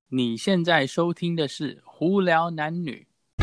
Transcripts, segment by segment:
你现在收听的是《胡聊男女》。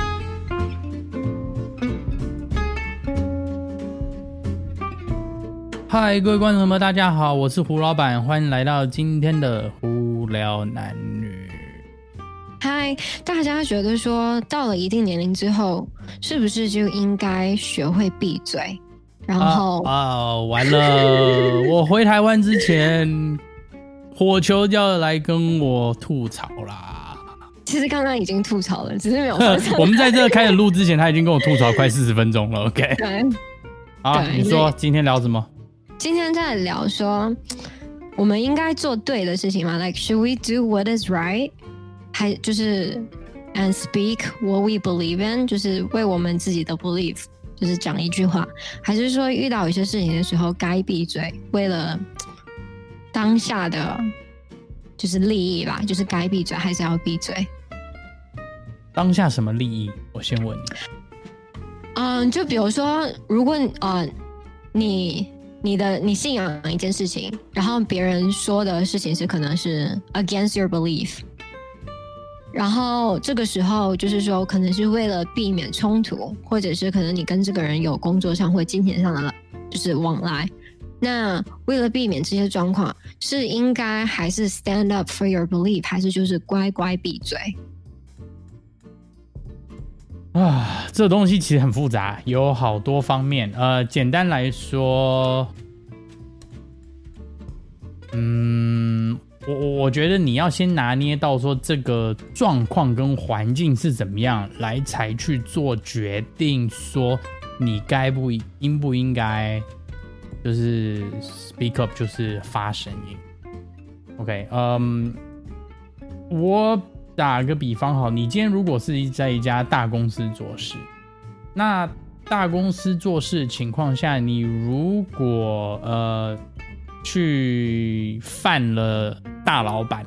嗨，各位观众们，大家好，我是胡老板，欢迎来到今天的《胡聊男女》。 嗨，大家觉得说到了一定年龄之后，是不是就应该学会闭嘴？然后完了，我回台湾之前，火球就要来跟我吐槽啦。 其实刚刚已经吐槽了，只是没有发生。 我们在这开始录之前，他已经跟我吐槽快40分钟了。OK， 对， 好，你说今天聊什么？ 今天在聊说，我们应该做对的事情吗 ？Like should we do what is right？ 还就是 and speak what we believe in， 就是为我们自己的 belief。就是讲一句话，还是说遇到有些事情的时候该闭嘴，为了当下的就是利益吧，就是该闭嘴还是要闭嘴。 当下什么利益？我先问你。就比如说，如果你信仰一件事情，然后别人说的事情是可能是 against your belief。然后这个时候就是说可能是为了避免冲突，或者是可能你跟这个人有工作上或金钱上的就是往来，那为了避免这些状况，是应该还是 stand up for your belief， 还是就是乖乖闭嘴啊？这东西其实很复杂，有好多方面。简单来说，我觉得你要先拿捏到说这个状况跟环境是怎么样，来才去做决定，说你应不应该就是 speak up， 就是发声音。OK， 我打个比方好，你今天如果是在一家大公司做事，那大公司做事的情况下，你如果去犯了大老板，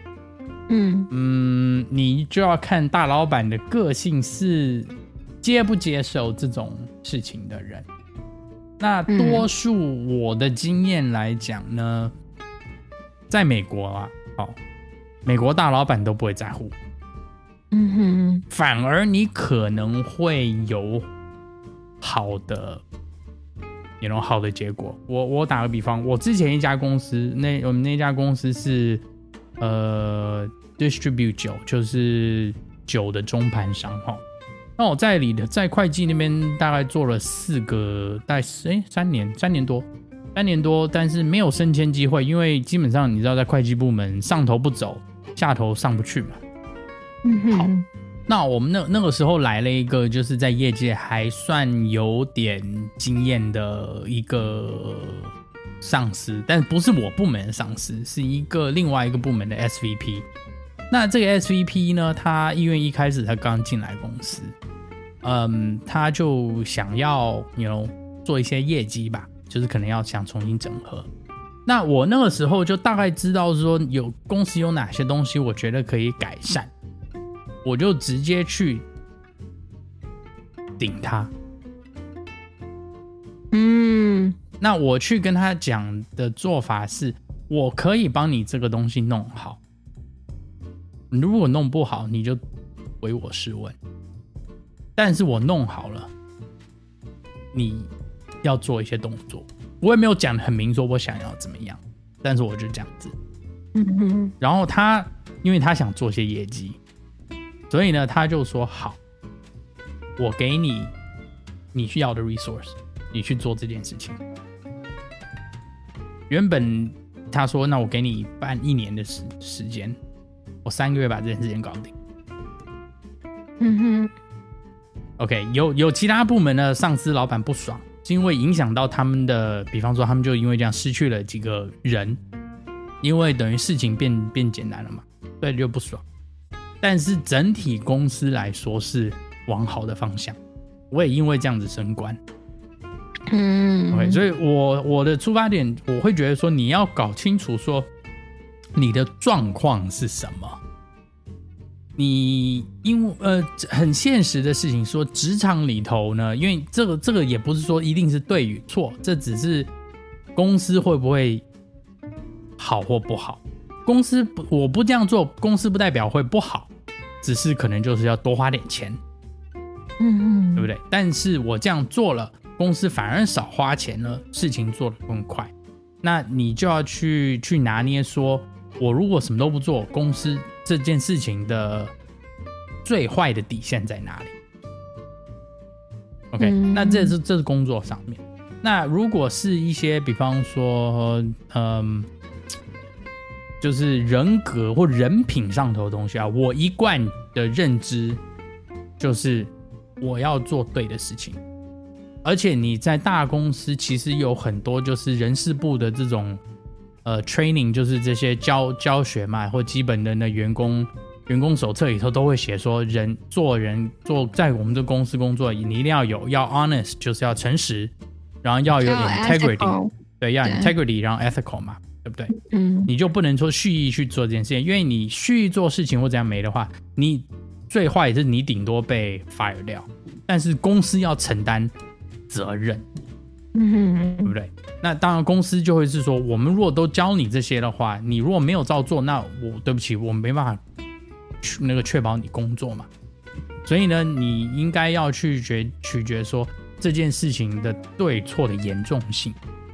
你就要看大老板的个性是接不接受这种事情的人。那多数我的经验来讲呢，在美国啊，美国大老板都不会在乎，反而你可能会有好的结果。我打个比方，我之前一家公司，我们那家公司是distribute 酒，就是酒的中盘商哈。那我在会计那边大概做了3年多，但是没有升迁机会，因为基本上你知道，在会计部门上头不走，下头上不去嘛。好。那我们那个时候来了一个就是在业界还算有点经验的一个上司，但不是我部门的上司，是另外一个部门的 SVP。 那这个 SVP 呢，他因为一开始他刚进来公司，他就想要做一些业绩吧，就是可能要想重新整合。那我那个时候就大概知道说公司有哪些东西我觉得可以改善，我就直接去顶他。那我去跟他讲的做法是，我可以帮你这个东西弄好，如果弄不好你就唯我是问，但是我弄好了，你要做一些动作。我也没有讲得很明说我想要怎么样，但是我就这样子。然后因为他想做些业绩，所以呢，他就说好，我给你需要的 resource， 你去做这件事情。原本他说，那我给你办1年的时间，我3个月把这件事情搞定。OK， 有其他部门的上司老板不爽，是因为影响到他们的，比方说他们就因为这样失去了几个人，因为等于事情变简单了嘛，所以就不爽。但是整体公司来说是往好的方向，我也因为这样子升官。OK， 所以我的出发点，我会觉得说，你要搞清楚说你的状况是什么。很现实的事情说，职场里头呢，因为这个也不是说一定是对与错，这只是公司会不会好或不好。 公司我不这样做，公司不代表会不好，只是可能就是要多花点钱，对不对？但是我这样做了，公司反而少花钱了，事情做得更快。那你就要去拿捏说，我如果什么都不做，公司这件事情的最坏的底线在哪里 ？OK，那这是工作上面。那如果是一些比方说，就是人格或人品上头的东西啊，我一贯的认知就是我要做对的事情。而且你在大公司其实有很多就是人事部的这种training， 就是这些教学嘛，或基本的那员工手册里头都会写说，做在我们这公司工作，你一定要honest， 就是要诚实，然后要有 integrity， 对，要 integrity， 然后 ethical 嘛，对不对？你就不能说蓄意去做这件事情，因为你蓄意做事情或怎样没的话，你最坏是你顶多被 fire 掉，但是公司要承担责任，对不对？那当然公司就会是说，我们如果都教你这些的话，你如果没有照做，那对不起，我没办法确保你工作嘛。所以呢，你应该要去取决说这件事情的对错的严重性。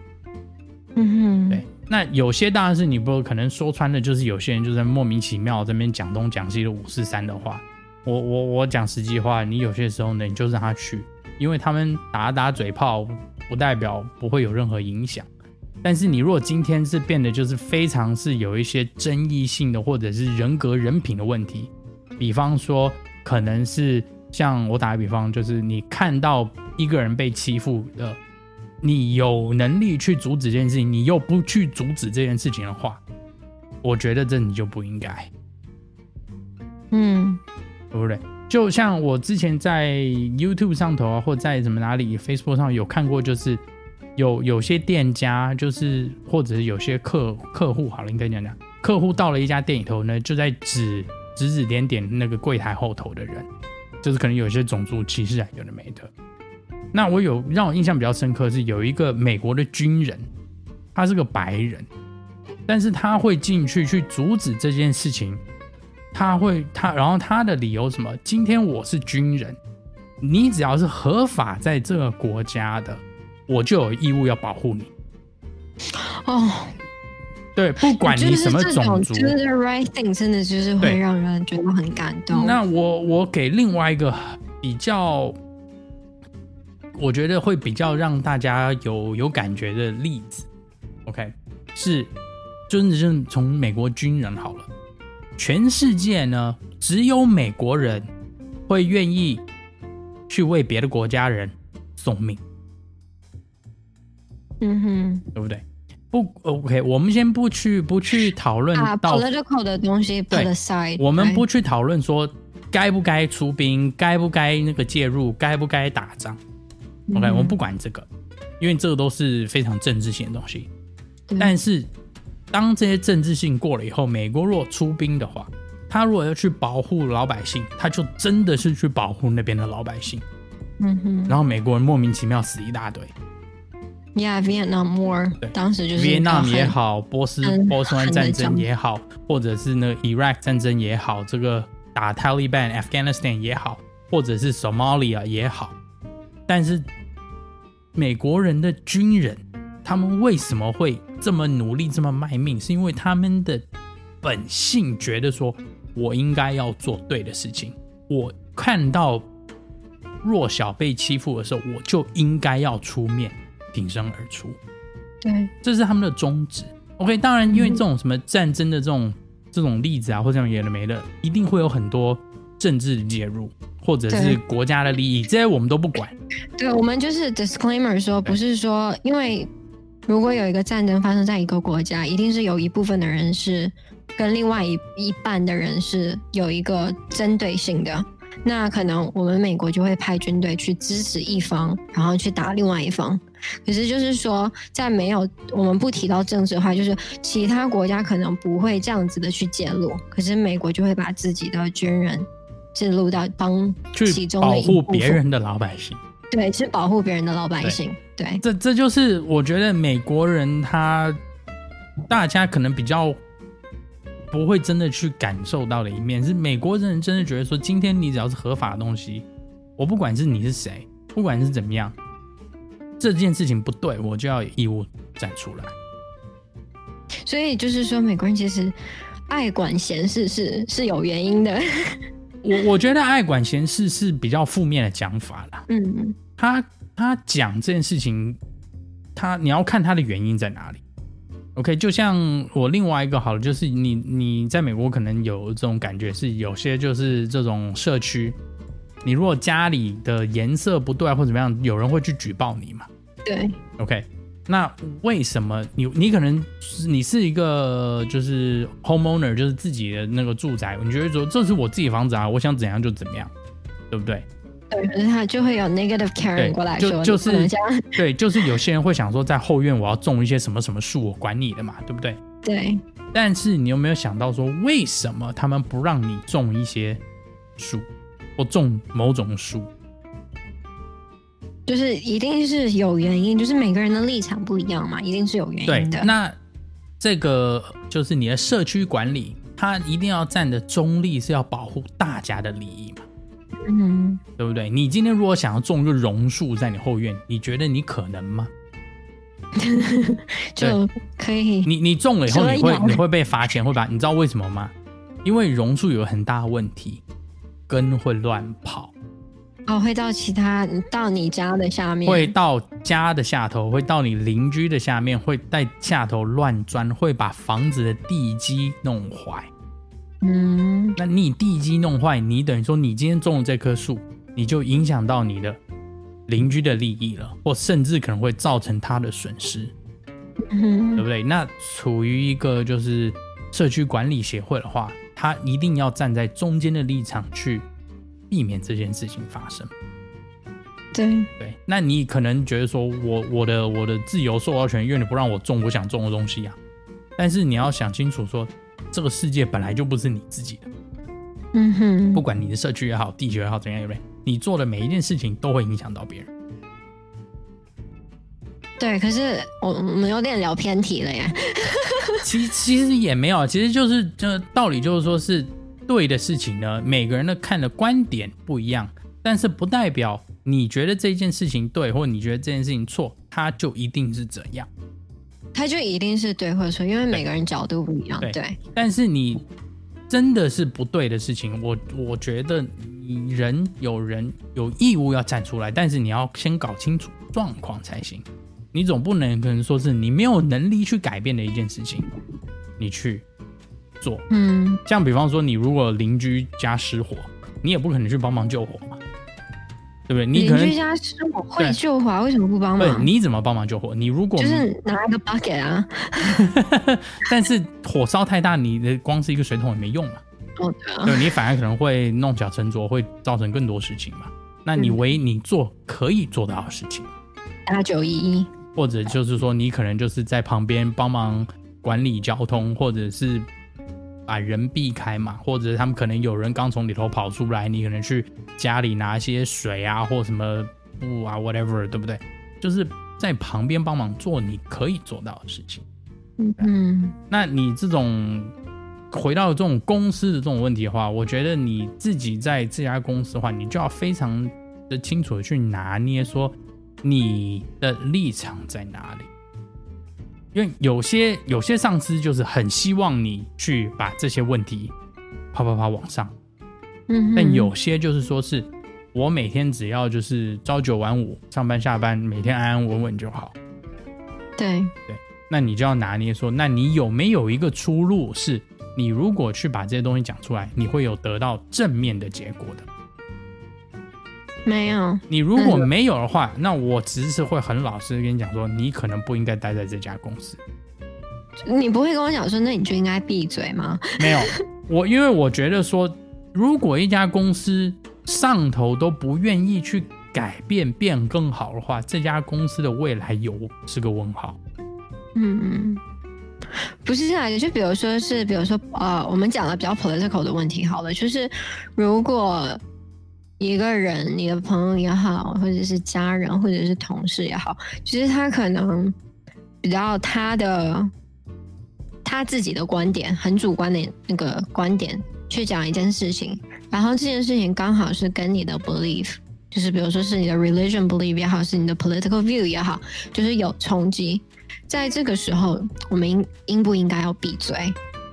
对。那有些当然是你不可能说穿的，就是有些人就在莫名其妙这边讲东讲西的543的话。我讲实际话，你有些时候呢，你就让他去，因为他们打嘴炮，不代表不会有任何影响。但是你如果今天是变得就是非常是有一些争议性的，或者是人格人品的问题，比方说可能是像我打个比方，就是你看到一个人被欺负的，你有能力去阻止这件事情，你又不去阻止这件事情的话，我觉得这你就不应该，对不对？就像我之前在 YouTube 上头啊，或在什么哪里 Facebook 上有看过，就是有些店家，就是或者是有些客户好了，应该讲客户到了一家店里头呢，就在指点那个柜台后头的人，就是可能有些种族歧视啊，有的没的。那让我印象比较深刻是有一个美国的军人，他是个白人，但是他会进去阻止这件事情。然后他的理由什么？今天我是军人，你只要是合法在这个国家的，我就有义务要保护你。对，不管你什么种族， 就是 right thing， 真的就是会让人觉得很感动。 那我给另外一个比较，我觉得会比较让大家有感觉的例子 ，OK， 是就是从美国军人好了。全世界呢，只有美国人会愿意去为别的国家人送命，对不对？不 ，OK， 我们先不去讨论到 political 的东西 put aside， 我们不去讨论说该不该出兵，该不该那个介入，该不该打仗。OK， 我们不管这个，因为这个都是非常政治性的东西。但是当这些政治性过了以后，美国如果出兵的话，他如果要去保护老百姓，他就真的是去保护那边的老百姓。然后美国人莫名其妙死一大堆。 Vietnam War， 当时就是 Vietnam 也好，波斯湾战争也好，或者是那个 Iraq 战争也好，这个打 Taliban、Afghanistan 也好，或者是 Somalia 也好，但是美国人的军人，他们为什么会这么努力、这么卖命？是因为他们的本性觉得说，我应该要做对的事情。我看到弱小被欺负的时候，我就应该要出面挺身而出。 对， 这是他们的宗旨。OK， 当然，因为这种什么战争的这种例子啊，或者有的没的，一定会有很多政治介入，或者是国家的利益，这些我们都不管。 对，我们就是 disclaimer 说，不是说因为如果有一个战争发生在一个国家，一定是有一部分的人是跟另外一半的人是有一个针对性的。那可能我们美国就会派军队去支持一方，然后去打另外一方。可是就是说，在没有我们不提到政治的话，就是其他国家可能不会这样子的去介入，可是美国就会把自己的军人介入到帮其中的一部分， 去保护别人的老百姓。 对，是保护别人的老百姓。对， 这就是我觉得美国人大家可能比较不会真的去感受到的一面，是美国人真的觉得说，今天你只要是合法的东西，我不管是你是谁，不管是怎么样，这件事情不对，我就要有义务站出来。 所以就是说，美国人其实爱管闲事是有原因的。 我觉得爱管闲事是比较负面的讲法啦。他讲这件事情，你要看他的原因在哪里。OK， 就像我另外一个好了，就是你在美国可能有这种感觉，是有些就是这种社区，你如果家里的颜色不对或怎么样，有人会去举报你嘛？ 对 ，OK， 那为什么你可能你是一个就是 homeowner， 就是自己的那个住宅，你觉得说这是我自己房子啊，我想怎样就怎么样，对不对？ 对，可是他就会有 negative Karen 过来说， 就是对，就是有些人会想说，在后院我要种一些什么什么树，我管你的嘛，对不对？ 对。 但是你有没有想到说，为什么他们不让你种一些树，或种某种树？ 就是一定是有原因，就是每个人的立场不一样嘛，一定是有原因的。 对，那这个就是你的社区管理，它一定要站的中立，是要保护大家的利益嘛。对不对？你今天如果想要种一个榕树在你后院，你觉得你可能吗？ 就可以。 你种了以后，你会被罚钱，你知道为什么吗？因为榕树有个很大的问题，根会乱跑。 会到你家的下面， 会到家的下头，会到你邻居的下面，会在下头乱钻，会把房子的地基弄坏。那你地基弄坏，你等于说你今天种了这棵树，你就影响到你的邻居的利益了，或甚至可能会造成他的损失，对不对？那处于一个就是社区管理协会的话，他一定要站在中间的立场去避免这件事情发生。 对， 那你可能觉得说我的自由受到权，因为你不让我种我想种的东西啊，但是你要想清楚说，这个世界本来就不是你自己的。不管你的社区也好，地球也好，怎样，对不对？你做的每一件事情都会影响到别人。 对，可是我们有点聊偏题了耶。 其实也没有，其实就是道理就是说是对的事情呢，每个人的看的观点不一样，但是不代表你觉得这件事情对，或者你觉得这件事情错，它就一定是怎样。 它就一定是对或错，因为每个人角度不一样。对， 但是你真的是不对的事情，我觉得有人有义务要站出来，但是你要先搞清楚状况才行。你总不能可能说是你没有能力去改变的一件事情，你去做。像比方说，你如果邻居家失火，你也不可能去帮忙救火嘛，对不对？你可能邻居家失火会救火，为什么不帮忙？ 对，你怎么帮忙救火？你如果就是拿一个 bucket 啊， 但是火烧太大，你的光是一个水桶也没用嘛。对，你反而可能会弄巧成拙，会造成更多事情嘛。那你唯一你做可以做到的事情， 打911， 或者就是说你可能就是在旁边帮忙管理交通，或者是把人避开嘛，或者他们可能有人刚从里头跑出来，你可能去家里拿一些水啊，或什么布啊 whatever， 对不对？就是在旁边帮忙做你可以做到的事情。那你这种回到这种公司的这种问题的话，我觉得你自己在这家公司的话，你就要非常的清楚的去拿捏说你的立场在哪里。因为有些上司就是很希望你去把这些问题啪啪啪往上，但有些就是说是我每天只要就是朝9晚5，上班下班，每天安安稳稳就好。 对， 那你就要拿捏说，那你有没有一个出路，是你如果去把这些东西讲出来，你会有得到正面的结果的。 没有。 你如果没有的话，那我只是会很老实的跟你讲说，你可能不应该待在这家公司。 你不会跟我讲说，那你就应该闭嘴吗？ 没有，因为我觉得说，如果一家公司上头都不愿意去改变变更好的话，这家公司的未来是个问号。 不是这样，就比如说我们讲了比较 political 的问题好了，就是如果一个人，你的朋友也好，或者是家人，或者是同事也好，就是他可能比较他他自己的观点，很主观的那个观点去讲一件事情，然后这件事情刚好是跟你的 belief， 就是比如说是你的 religion belief 也好，是你的 political view 也好，就是有冲击。在这个时候，我们应不应该要闭嘴？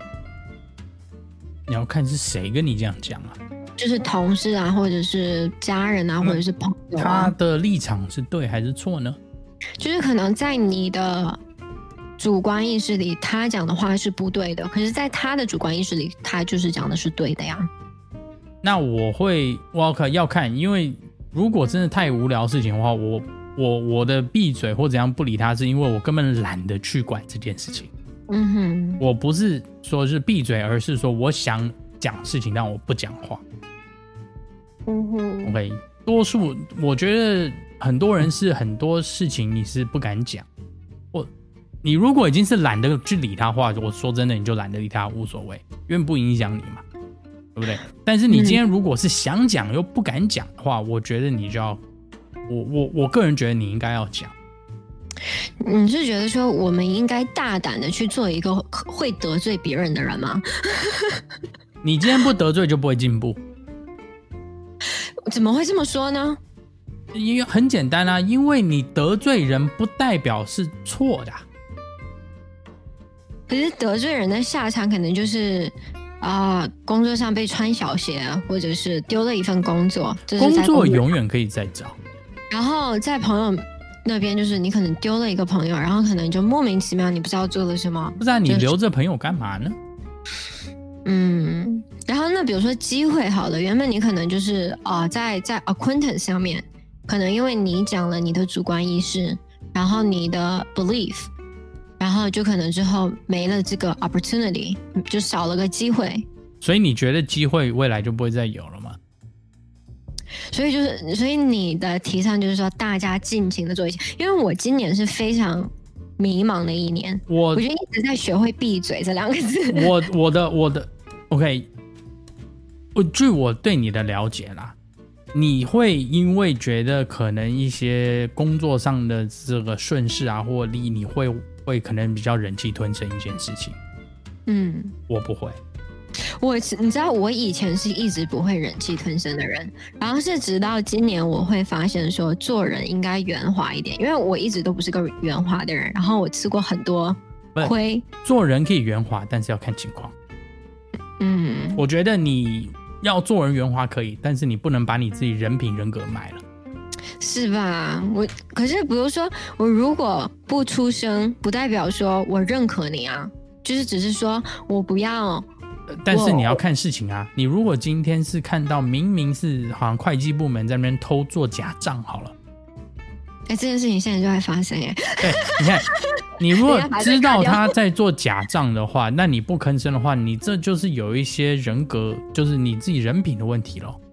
你要看是谁跟你这样讲啊， 就是同事啊，或者是家人啊，或者是朋友啊， 他的立场是对还是错呢？ 就是可能在你的主观意识里，他讲的话是不对的，可是在他的主观意识里，他就是讲的是对的呀。 那我要看，因为如果真的太无聊的事情的话，我的闭嘴或怎样不理他，是因为我根本懒得去管这件事情。 嗯哼， 我不是说是闭嘴，而是说我想讲事情，但我不讲话。 嗯哼 OK， 多数我觉得很多人是很多事情你是不敢讲，你如果已经是懒得去理他的话，我说真的，你就懒得理他无所谓，因为不影响你嘛，对不对？但是你今天如果是想讲又不敢讲的话，我觉得你就要，我个人觉得你应该要讲。 你是觉得说我们应该大胆的去做一个会得罪别人的人吗？ 你今天不得罪就不会进步。 怎么会这么说呢？ 因为很简单啊，因为你得罪人不代表是错的啊。 可是得罪人的下场可能就是工作上被穿小鞋，或者是丢了一份工作。 工作永远可以再找。 然后在朋友那边，就是你可能丢了一个朋友，然后可能就莫名其妙，你不知道做了什么。 不知道你留着朋友干嘛呢？ 然后那比如说机会好了，原本你可能就是在 acquaintance 上面，可能因为你讲了你的主观意识，然后你的 belief， 然后就可能之后没了这个 opportunity， 就少了个机会。 所以你觉得机会未来就不会再有了吗？ 所以你的提倡就是说大家尽情的做一些，因为我今年是非常迷茫的一年，我觉得一直在学会闭嘴这两个字。 我的 OK， 据我对你的了解啦，你会因为觉得可能一些工作上的这个顺势啊或利益，你会可能比较忍气吞声一件事情。我不会。 你知道我以前是一直不会忍气吞声的人，然后是直到今年我会发现说做人应该圆滑一点，因为我一直都不是个圆滑的人，然后我吃过很多亏。 做人可以圆滑，但是要看情况。我觉得你要做人圆滑可以，但是你不能把你自己人品人格卖了，是吧？可是比如说我如果不出声，不代表说我认可你啊，就是只是说我不要。 但是你要看事情啊，你如果今天是看到明明是好像会计部门在那边偷做假账好了， 这件事情现在就在发生耶。 对，你看，你如果知道他在做假账的话，那你不吭声的话，你这就是有一些人格，就是你自己人品的问题咯，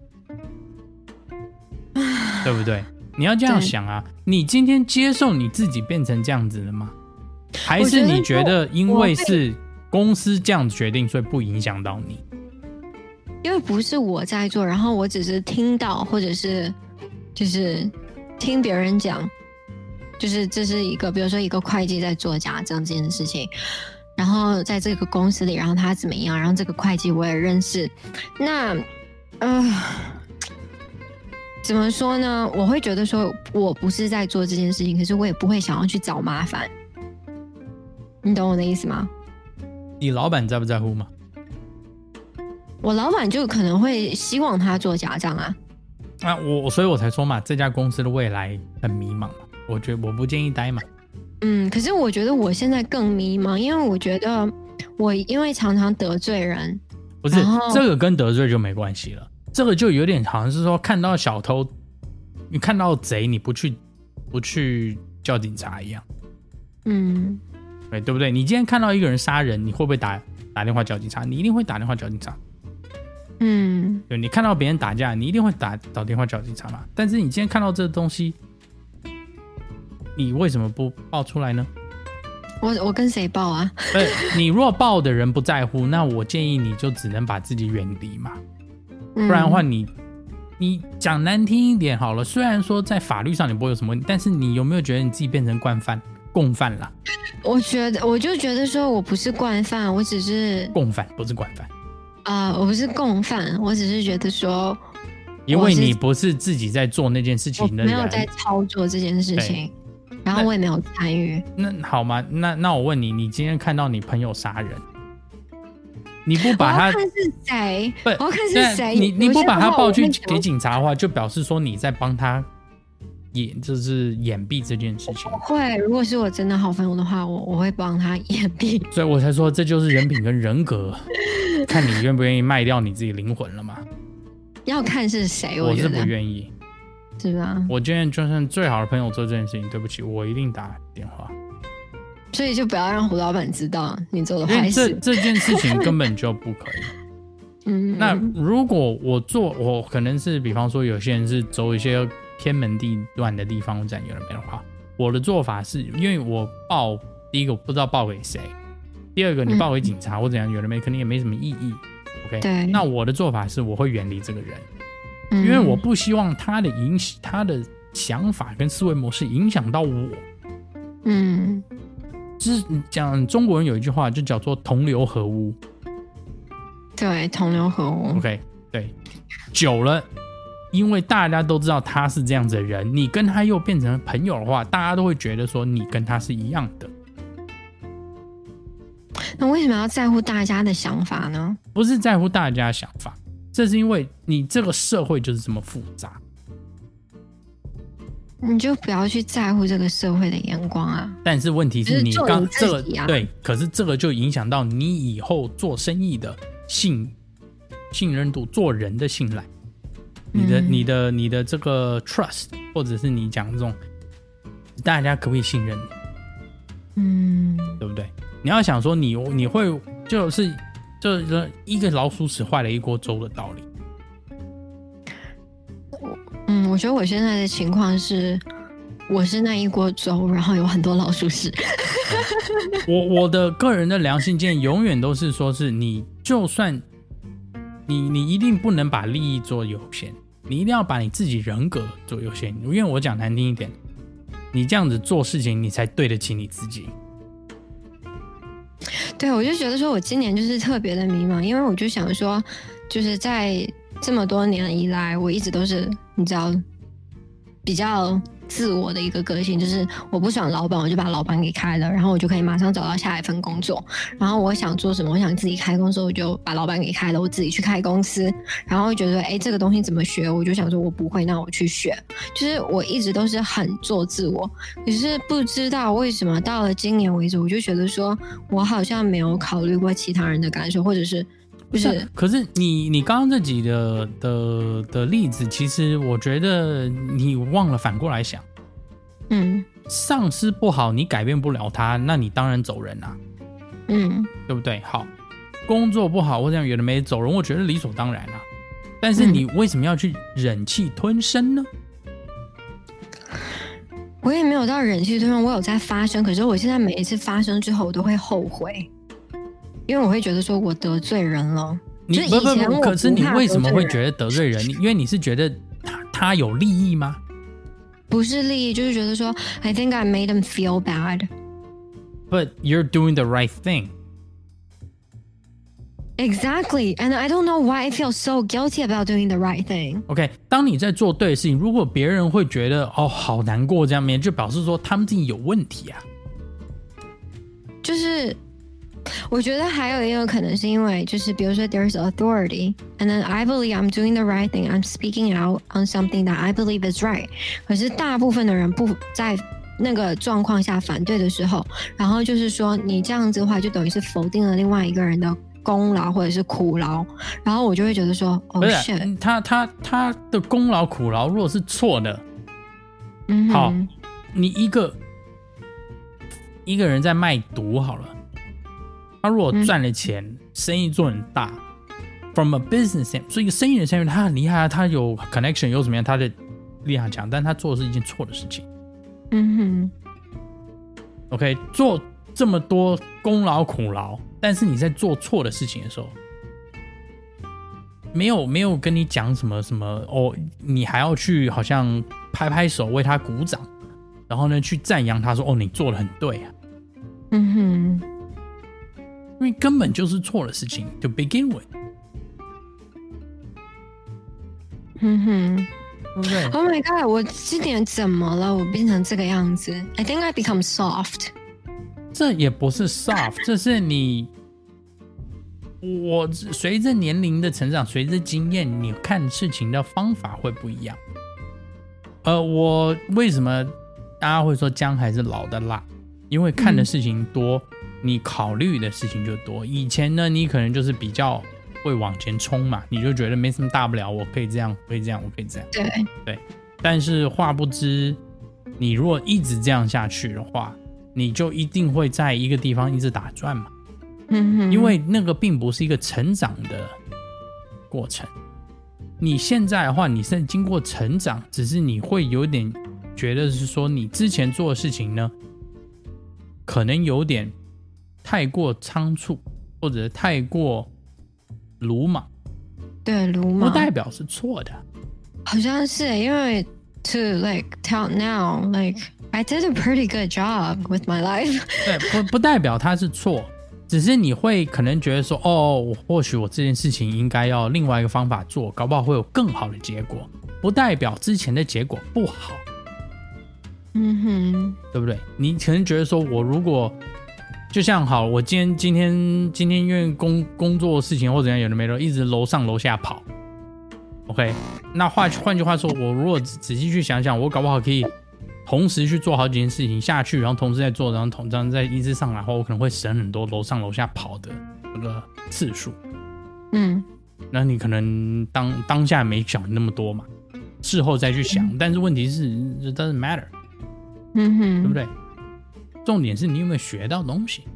对不对？你要这样想啊，你今天接受你自己变成这样子的吗？还是你觉得因为是公司这样决定，所以不影响到你？ 因为不是我在做，然后我只是听到，或者是就是听别人讲，就是这是一个，比如说一个会计在做假账这件事情，然后在这个公司里，然后他怎么样，然后这个会计我也认识，那怎么说呢？我会觉得说我不是在做这件事情，可是我也不会想要去找麻烦，你懂我的意思吗？ 你老板在不在乎吗？ 我老板就可能会希望他做假账啊。 所以我才说嘛，这家公司的未来很迷茫嘛。我不建议待嘛。 可是我觉得我现在更迷茫，因为我觉得我因为常常得罪人。 不是，这个跟得罪就没关系了。这个就有点好像是说，看到小偷，你看到贼，你不去叫警察一样。对不对？你今天看到一个人杀人，你会不会打电话叫警察？你一定会打电话叫警察。对，你看到别人打架，你一定会打电话叫警察嘛。但是你今天看到这个东西，你为什么不报出来呢？ 我跟谁报啊？ 你若报的人不在乎，那我建议你就只能把自己远离嘛。不然的话你讲难听一点好了，虽然说在法律上你不会有什么问题，但是你有没有觉得你自己变成惯犯？ 共犯啦。 我就觉得说我不是惯犯，我只是共犯，不是惯犯。 我不是共犯，我只是觉得说， 因为你不是自己在做那件事情的人， 我没有在操作这件事情，然后我也没有参与。 那好吗？那我问你，你今天看到你朋友杀人，你不把他， 我要看是谁， 不， 我要看是谁。 你不把他报去给警察的话，就表示说你在帮他就是掩蔽这件事情。 会，如果是我真的好朋友的话，我会帮他掩蔽。 所以我才说这就是人品跟人格，看你愿不愿意卖掉你自己灵魂了嘛。 要看是谁， 我是不愿意， 是吧？ 我今天就算最好的朋友做这件事情，对不起，我一定打电话。 所以就不要让胡老板知道你做的坏事。 这件事情根本就不可以。那如果我可能是，比方说有些人是走一些偏门地段的地方，这样有人没的话，我的做法是因为我报第一个我不知道报给谁，第二个你报给警察或怎样有人没，肯定也没什么意义。OK， 对， 那我的做法是我会远离这个人，因为我不希望他的想法跟思维模式影响到我。就是讲中国人有一句话就叫做同流合污。 对，同流合污。 OK， 对，久了因为大家都知道他是这样子的人，你跟他又变成朋友的话，大家都会觉得说你跟他是一样的。 那为什么要在乎大家的想法呢？ 不是在乎大家的想法，这是因为你这个社会就是这么复杂， 你就不要去在乎这个社会的眼光啊。 但是问题是你刚这个对， 可是这个就影响到你以后做生意的信任度，做人的信赖，你的这个 trust， 或者是你讲这种大家可不可以信任你，对不对？你要想说你会就是一个老鼠屎坏了一锅粥的道理。 我觉得我现在的情况是，我是那一锅粥，然后有很多老鼠屎。 我的个人的良心建议永远都是说，是你就算你一定不能把利益做优先，你一定要把你自己人格做优先。因为我讲难听一点，你这样子做事情，你才对得起你自己。 对，我就觉得说我今年就是特别的迷茫，因为我就想说，就是在这么多年以来，我一直都是你知道比较自我的一个个性，就是我不爽老板，我就把老板给开了，然后我就可以马上找到下一份工作。然后我想做什么，我想自己开公司，我就把老板给开了，我自己去开公司。然后觉得这个东西怎么学，我就想说我不会，那我去学。就是我一直都是很做自我，可是不知道为什么到了今年为止，我就觉得说我好像没有考虑过其他人的感受，或者是不是？ 可是你刚刚这几的例子，其实我觉得你忘了反过来想。上司不好，你改变不了他，那你当然走人啊。对不对？好，工作不好，或者有的没走人，我觉得理所当然啊。但是你为什么要去忍气吞声呢？ 我也没有到忍气吞声，我有在发生，可是我现在每一次发生之后，我都会后悔。因为我会觉得说我得罪人了。 你不，可是你为什么会觉得得罪人？因为你是觉得他有利益吗？ 不是利益，就是觉得说 I think I made him feel bad. But you're doing the right thing. Exactly, and I don't know why I feel so guilty about doing the right thing. OK， 当你在做对的事情，如果别人会觉得好难过这样面，就表示说他们自己有问题啊。 就是我觉得还有一个可能是因为就是比如说 there's authority and then I believe I'm doing the right thing, I'm speaking out on something that I believe is right. 可是大部分的人不在那个状况下反对的时候，然后就是说你这样子的话就等于是否定了另外一个人的功劳或者是苦劳，然后我就会觉得说shit， 他的功劳苦劳如果是错的，好，你一个人在卖毒好了，他如果赚了钱，生意做很大 ，from a business， 所以一个生意人上面他很厉害，他有 connection， 有怎么样，他的力量强，但他做的是一件错的事情。OK， 做这么多功劳苦劳，但是你在做错的事情的时候，没有跟你讲什么你还要去好像拍拍手为他鼓掌， 然后呢去赞扬他说哦你做得很对啊，因为根本就是错的事情 to begin with。对不对 Oh my god！ 我今年怎么了？我变成这个样子 ？I think I become soft。 这也不是 soft， 这是我随着年龄的成长，随着经验，你看事情的方法会不一样。我为什么大家会说姜还是老的辣？因为看的事情多，你考虑的事情就多。以前呢，你可能就是比较会往前冲嘛，你就觉得没什么大不了，我可以这样，可以这样，我可以这样。对。但是话不知，你如果一直这样下去的话，你就一定会在一个地方一直打转嘛。因为那个并不是一个成长的过程。你现在的话，你是经过成长，只是你会有点觉得是说，你之前做的事情呢，可能有点太过仓促，或者太过鲁莽。 对，鲁莽不代表是错的。 好像是因为 to like till now like I did a pretty good job with my life 对，不代表它是错，只是你会可能觉得说哦，或许我这件事情应该要另外一个方法做，搞不好会有更好的结果，不代表之前的结果不好。对不对？你可能觉得说我如果就像好，我今天因为工作事情或怎样有的没的，一直楼上楼下跑 OK， 那换句话说，我如果仔细去想想，我搞不好可以同时去做好几件事情下去，然后同时在做，然后这样再一直上来的话，我可能会省很多楼上楼下跑的这个次数。那你可能当下没想那么多嘛，事后再去想，但是问题是 it doesn't matter， 对不对？重点是你有没有学到东西。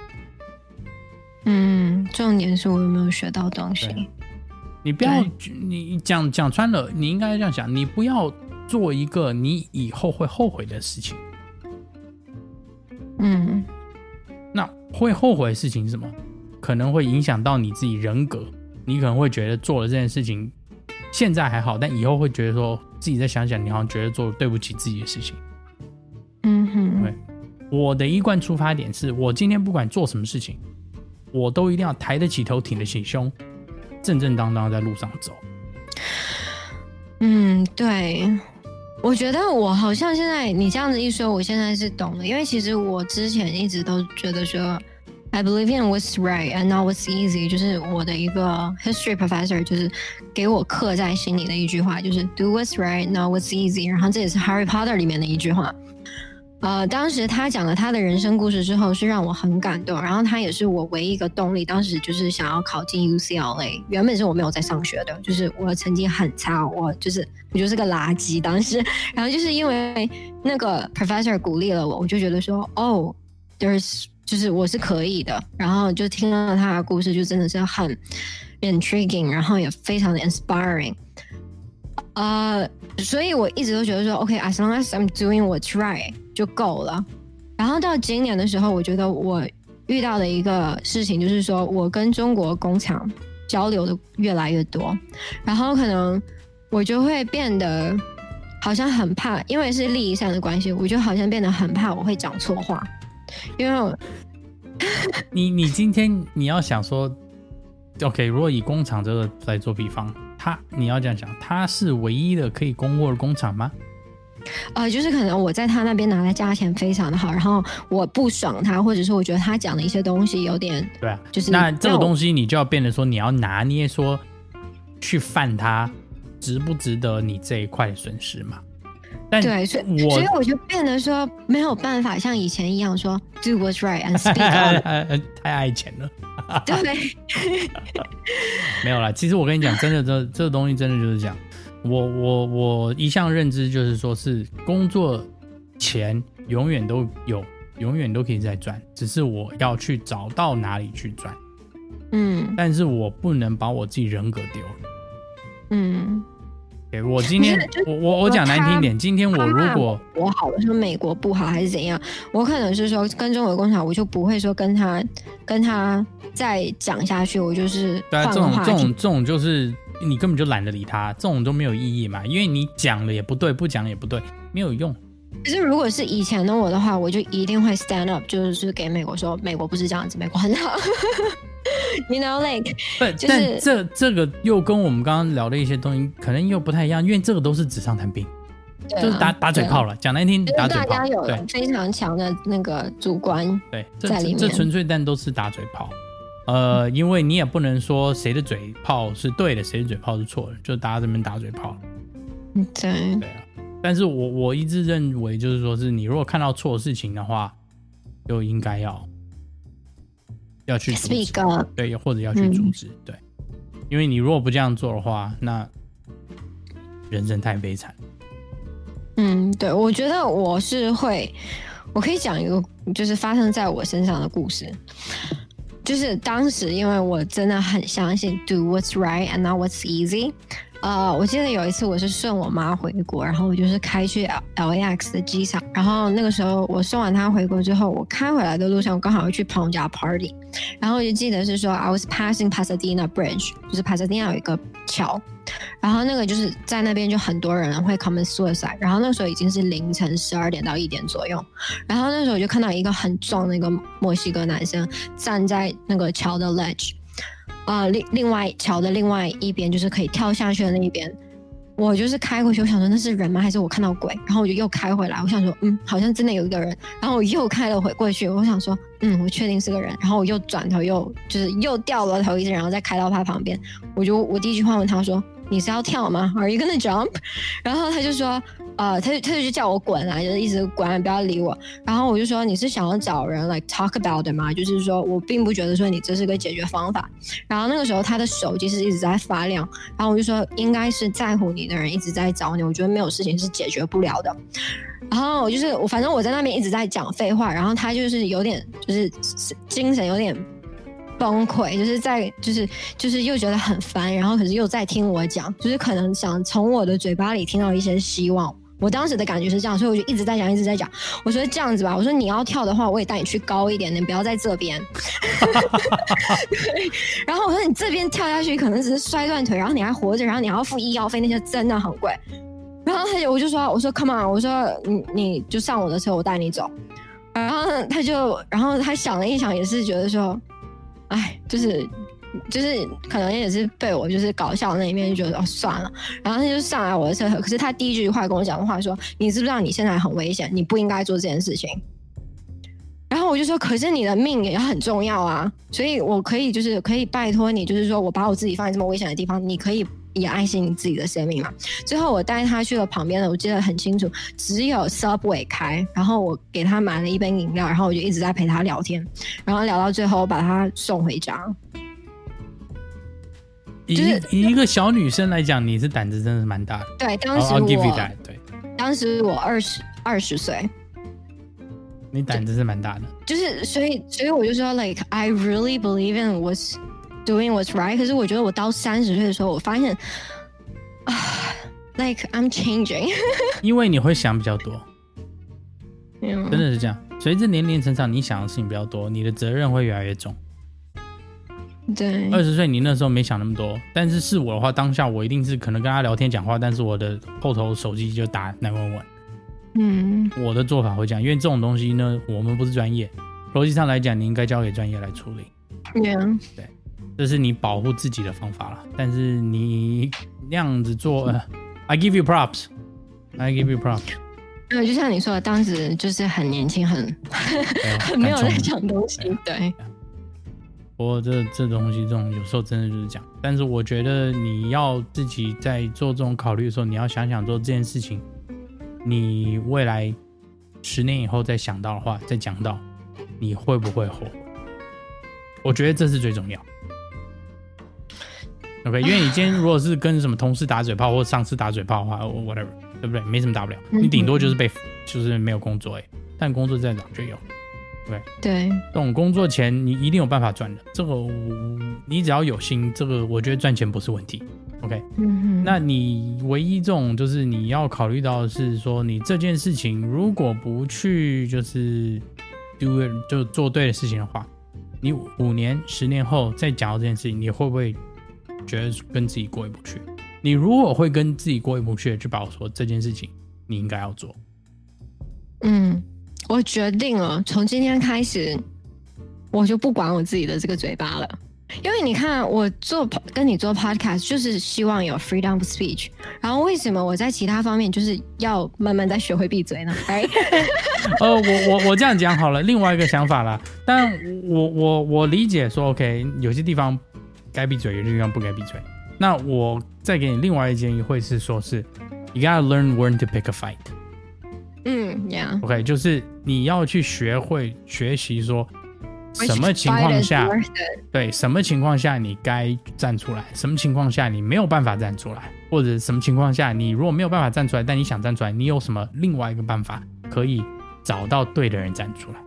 重点是我有没有学到东西。 你不要，你讲穿了，你应该这样想，你不要做一个你以后会后悔的事情。那会后悔的事情是什么？可能会影响到你自己人格，你可能会觉得做了这件事情现在还好，但以后会觉得说自己再想想，你好像觉得做了对不起自己的事情。对，我的一贯出发点是，我今天不管做什么事情，我都一定要抬得起头，挺得起胸，正正当当在路上走。 对，我觉得我好像现在你这样子一说，我现在是懂了，因为其实我之前一直都觉得说 I believe in what's right and not what's easy， 就是我的一个 history professor 就是给我刻在心里的一句话，就是 do what's right not what's easy， 然后这也是 Harry Potter 里面的一句话。当时他讲了他的人生故事之后是让我很感动，然后他也是我唯一一个动力，当时就是想要考进 UCLA， 原本是我没有在上学的，就是我的成绩很差，我就是个垃圾当时，然后就是因为那个 professor 鼓励了我，我就觉得说哦 there's 就是我是可以的，然后就听到他的故事就真的是很 intriguing， 然后也非常的 inspiring。所以我一直都觉得说 OK as long as I'm doing what's right 就够了。然后到今年的时候，我觉得我遇到的一个事情就是说，我跟中国工厂交流的越来越多，然后可能我就会变得好像很怕，因为是利益上的关系，我就好像变得很怕我会讲错话，因为我你今天你要想说 OK， 如果以工厂这个来做比方，你要这样想，它是唯一的可以供货的工厂吗？ 就是可能我在他那边拿的价钱非常的好，然后我不爽他，或者是我觉得他讲的一些东西有点对啊， 就是那这个东西你就要变得说你要拿捏说去犯它值不值得你这一块的损失嘛？但对，所以我就变得说没有办法像以前一样说 do what's right and speak up 太爱钱了。 对， 没有啦，其实我跟你讲，真的这个东西真的就是这样。我一向认知就是说，是工作钱永远都有，永远都可以再赚，只是我要去找到哪里去赚。但是我不能把我自己人格丢了。对，我今天我讲难听一点，今天我如果我好了，说美国不好还是怎样，我可能是说跟中国工厂，我就不会说跟他再讲下去，我就是对啊， 换个话题。 这种就是你根本就懒得理他，这种都没有意义嘛，因为你讲了也不对，不讲也不对，没有用。 可是如果是以前的我的话，我就一定会 stand up， 就是给美国说，美国不是这样子，美国很好。You know, like， 但这个又跟我们刚刚聊的一些东西可能又不太一样，因为这个都是纸上谈兵，就是打嘴炮了，讲难听打嘴炮， 大家有非常强的那个主观在里面， 这纯粹但都是打嘴炮。因为你也不能说谁的嘴炮是对的，谁的嘴炮是错的，就大家这边打嘴炮。 对啊。但是我一直认为，就是说是你如果看到错的事情的话，就应该要去阻止，对，或者要去阻止，对，因为你如果不这样做的话，那人生太悲惨。 对，我觉得我可以讲一个就是发生在我身上的故事。就是当时因为我真的很相信 do what's right and not what's easy。我记得有一次我是顺我妈回国，然后我就是开去 LAX 的机场，然后那个时候我送完她回国之后，我开回来的路上我刚好要去朋友家 party， 然后我就记得是说 I was passing Pasadena Bridge， 就是 Pasadena 有一个桥，然后那个就是在那边就很多人会 commit suicide， 然后那个时候已经是凌晨12点到1点左右，然后那时候我就看到一个很壮的一个墨西哥男生站在那个桥的 ledge，另外桥的另外一边就是可以跳下去的那一边，我就是开过去，我想说那是人吗？还是我看到鬼？然后我就又开回来，我想说好像真的有一个人，然后我又开了过去，我想说我确定是个人，然后我又转头又掉了头一次，然后再开到他旁边，我第一句话问他说你是要跳吗 ？Are you gonna jump？ 然后他就说他就叫我滚啊，就是一直滚，不要理我。然后我就说你是想要找人 like talk about it 吗？就是说我并不觉得说你这是个解决方法。然后那个时候他的手机是一直在发亮，然后我就说应该是在乎你的人一直在找你，我觉得没有事情是解决不了的。然后反正我在那边一直在讲废话，然后他就是有点就是精神有点崩溃，就是又觉得很烦，然后可是又在听我讲，就是可能想从我的嘴巴里听到一些希望。我当时的感觉是这样，所以我就一直在讲。我说这样子吧，我说你要跳的话，我也带你去高一点，你不要在这边。对，然后我说你这边跳下去可能只是摔断腿，然后你还活着，然后你还要付医药费，那些真的很贵。然后我就说 come on， 我说你就上我的车，我带你走。然后他想了一想，也是觉得说，就是可能也是被我就是搞笑的那一面，就觉得算了。然后他就上来我的车，可是他第一句话跟我讲的话说：“你知不知道你现在很危险，你不应该做这件事情。”然后我就说：“可是你的命也很重要啊，所以我可以拜托你，就是说我把我自己放在这么危险的地方，你可以也爱惜你自己的生命嘛。”最后我带他去了旁边的，我记得很清楚，只有 Subway 开，然后我给他买了一杯饮料，然后我就一直在陪他聊天，然后聊到最后把他送回家。 以一个小女生来讲，你是胆子真的是蛮大的。 对，当时我20岁， 你胆子是蛮大的。 就是所以我就说 ，like I really believe in was doing what's right。可是我觉得我到30岁的时候，我发现like I'm changing 。 因为你会想比较多，真的是这样。随着年龄成长，你想的事情比较多，你的责任会越来越重。 对 ，20岁你那时候没想那么多，但是我的话，当下我一定是可能跟他聊天讲话，但是我的后头手机就打911。我的做法会这样，因为这种东西呢，我们不是专业，逻辑上来讲，你应该交给专业来处理。对，这是你保护自己的方法啦。但是你那样子做，I give you props。 就像你说的，当时就是很年轻，很没有在讲东西，对。 不过这东西，这种有时候真的就是这样。但是我觉得你要自己在做这种考虑的时候，你要想想做这件事情，你未来10年以后再想到的话，再讲到，你会不会后悔？我觉得这是最重要。OK， 因为你今天如果是跟什么同事打嘴炮或上司打嘴炮的话 ，whatever， 对不对？没什么大不了，你顶多就是就是没有工作但工作再找就有。对，这种工作钱你一定有办法赚的，这个你只要有心，这个我觉得赚钱不是问题。OK，那你唯一这种就是你要考虑到的是说，你这件事情如果不去就是 do it 就做对的事情的话，你5年10年后再讲到这件事情，你会不会觉得跟自己过意不去？你如果会跟自己过意不去，就把我说这件事情你应该要做。 我决定了，从今天开始，我就不管我自己的这个嘴巴了。因为你看，我跟你做 podcast 就是希望有 freedom of speech， 然后为什么我在其他方面就是要慢慢再学会闭嘴呢？ 我这样讲好了，另外一个想法啦。但我理解说 ，OK， 有些地方该闭嘴，有些地方不该闭嘴。那我再给你另外一建议，会是说是 ，you gotta learn when to pick a fight。 Yeah。 OK， 就是你要去学习说。什么情况下，对，什么情况下你该站出来，什么情况下你没有办法站出来，或者什么情况下你如果没有办法站出来，但你想站出来，你有什么另外一个办法可以找到对的人站出来？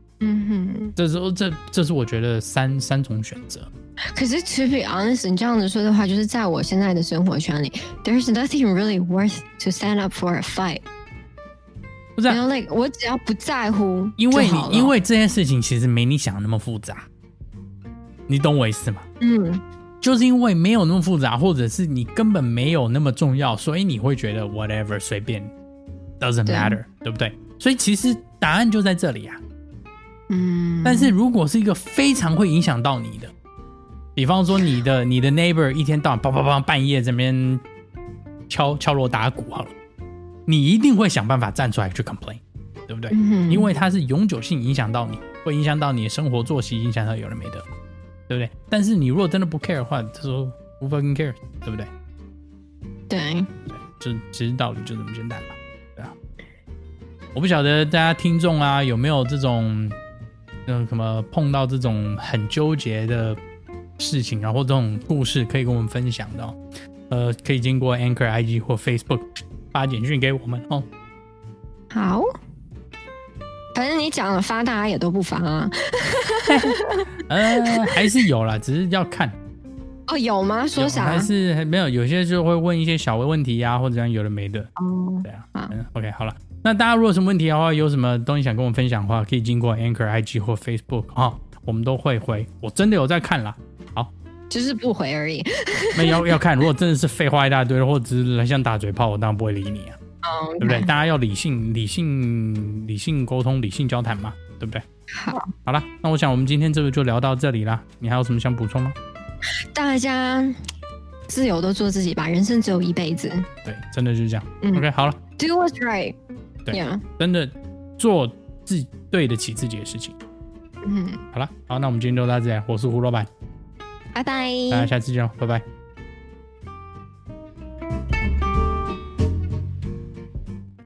这是我觉得三种选择。 可是 to be honest， 你这样子说的话，就是在我现在的生活圈里 ，there's nothing really worth to stand up for a fight。 不是、 like, 我只要不在乎因为这件事情其实没你想的那么复杂，你懂我意思吗？就是因为没有那么复杂，或者是你根本没有那么重要，所以你会觉得 whatever 随便 doesn't matter， 对不对？所以其实答案就在这里啊。但是如果是一个非常会影响到你的，比方说你的 neighbor 一天到晚啪啪啪半夜这边敲锣打鼓好了。你一定会想办法站出来去 complain， 对不对？因为它是永久性影响到你，会影响到你的生活作息，影响到有的没的，对不对？但是你如果真的不 care 的话，他说 who fucking care， 对不对？ 对， 就其实道理就这么简单嘛，对啊。我不晓得大家听众啊有没有这种什么碰到这种很纠结的事情啊，或这种故事可以跟我们分享的可以经过 Anchor IG 或 Facebook。发简讯给我们哦。 好，反正你讲了发，大家也都不发啊。 还是有啦，只是要看。 有吗？说啥？ 还是没有？有些就会问一些小问题啊，或者有的没的。对啊。OK， 好了。那大家如果有什么问题的话，有什么东西想跟我们分享的话，可以经过 Anchor IG 或 Facebook 我们都会回。我真的有在看啦。好。 就是不回而已。 那要看，如果真的是废话一大堆，或者只是像打嘴炮，我当然不会理你啊，对不对？大家要理性沟通，理性交谈嘛，对不对？好了，那我想我们今天这个就聊到这里啦。你还有什么想补充吗？大家自由的做自己吧，人生只有一辈子。对，真的就是这样。OK， 好了 ，Do what's right。对，真的做对得起自己的事情。好了，好，那我们今天就到这里，我是胡老板。拜拜，大家下次见，拜拜。